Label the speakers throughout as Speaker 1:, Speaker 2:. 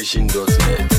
Speaker 1: Nation.net.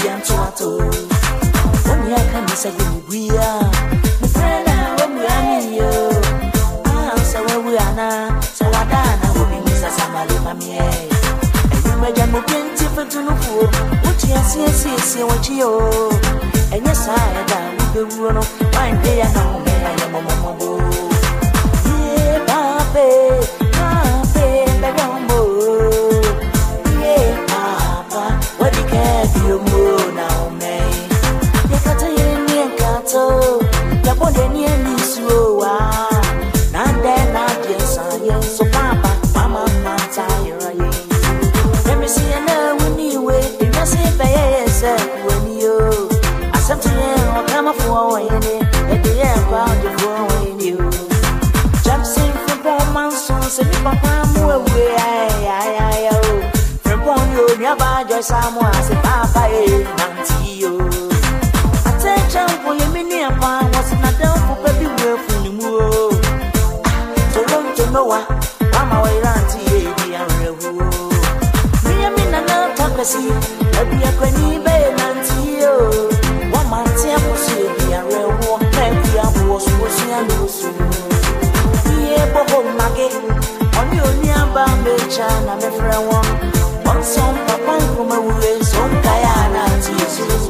Speaker 2: say we are. My friend, when we are
Speaker 1: see what you and yes, I am the run of my day. I know me, I am a mama. Yeah, Papa, yeah, Papa, what you can do more now, man. You got to hear me and cattle. You're born in the slow. Not then, not yes, I am so Papa, Mama, I'm tired. Let me see another when you wait. You must say, when you are something else, come for a and the air crowd for you. Jackson from Monsoons and Papa, away. From one you never just someone as a Papa, Nancy. Attention for your mini upon was not down for baby work from the moon. So long to know what Mama way auntie, and real. Me and me, another talk to see. Be a granny bay, Nancy. One man, Tiapo, be a real war, maybe I was pushing a loose. Yeah, Bobo Maggie, on your nearby nature, and I'm a friend one. One song, Papa, from a way, some Diana,